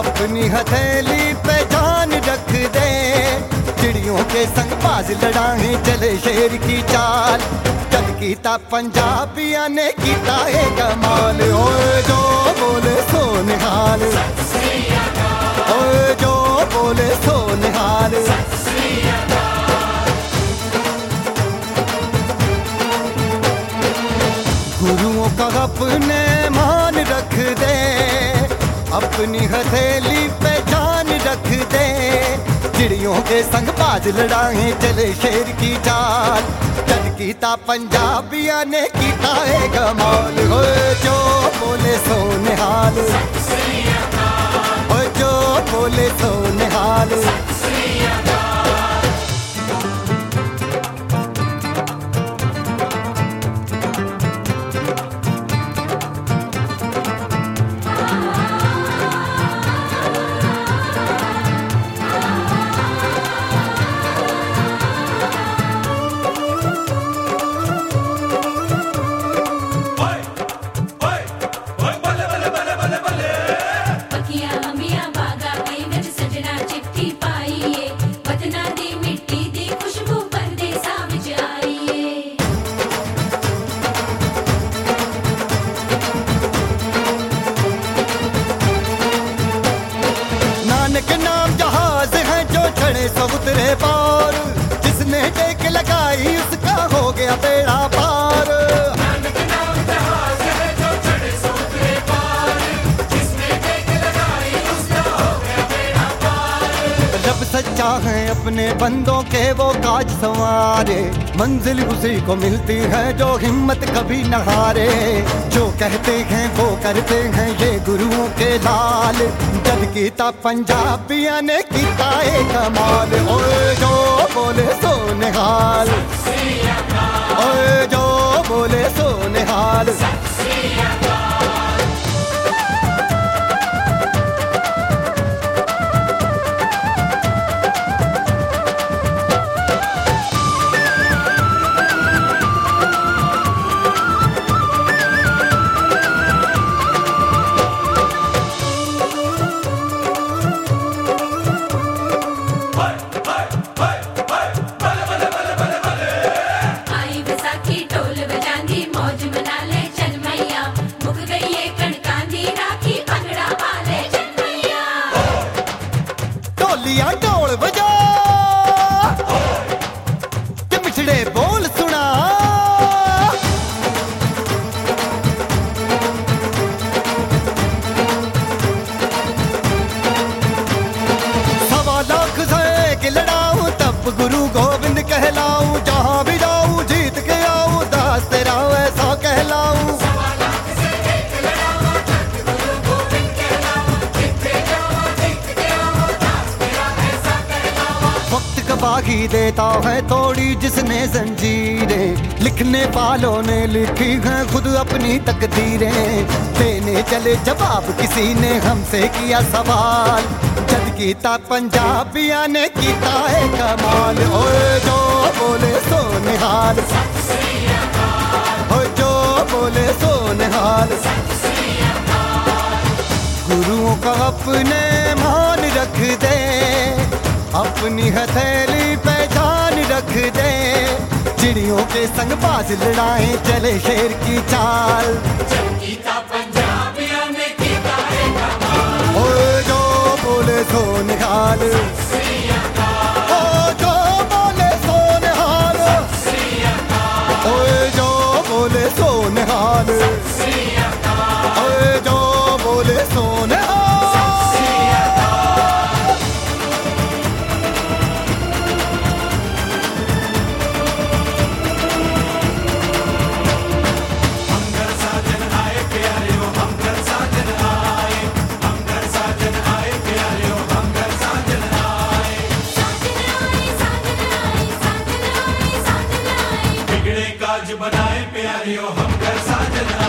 अपनी हथेली पे जान रख दे, चिड़ियों के संग बाज लड़ाए चले शेर की चाल। जद कीता पंजाबिया ने कीता है कमाल। ओए जो बोले सो निहाल, ओए जो बोले सो निहाल। गुरुओं का अपने मान रख दे, अपनी हथेली पे जान रख दे, चिड़ियों के संग बाज लड़ाए चले शेर की चाल। जद कीता पंजाबिया ने कीता है कमाल। हो जो बोले सो निहाल, हो जो बोले सो निहाल। सब उतरे पार, जिसने टेक लगाई उसका हो गया बेड़ा पार। नानक नाम जहाज है जो चढ़े सब उतरे पार, जिसने टेक लगाई उसका हो गया बेड़ा पार। रब सच्चा है अपने बंदों के वो काज संवारे, मंजिल उसी को मिलती है जो हिम्मत कभी न हारे। जो कहते हैं वो करते हैं ये गुरुओं के लाल। जद कीता पंजाबिया ने कीता है कमाल। ओए जो बोले सो निहाल, ओए जो बोले सो निहाल। ढोल बजा के मिठड़े बोल सुना, सवा लाख से के लड़ाऊं तब गुरु गोविंद कहलाऊं। जहां भी जाऊं जीत के आऊं, दास तेरा ऐसा कहलाऊं। बागी देता है तोड़ी जिसने जंजीरें, लिखने वालों ने लिखी हैं खुद अपनी तकदीरें। देने चले जवाब किसी ने हमसे किया सवाल, जद कीता पंजाबिया ने कीता है कमाल। ओए जो बोले सो निहाल, ओए जो बोले सो निहाल। गुरुओं का अपने मान रख दे, अपनी हथेली पे जान रख दे, चिड़ियों के संग बाज लड़ाए चले शेर की चाल। कीता पंजाबिया ने कीता है कमाल। ओए जो बोले सो निहाल, ओ जो बोले सो निहाल, ओए जो बोले सो निहाल, ओए जो बोले सो निहाल। बनाए प्यारियों हम घर साजन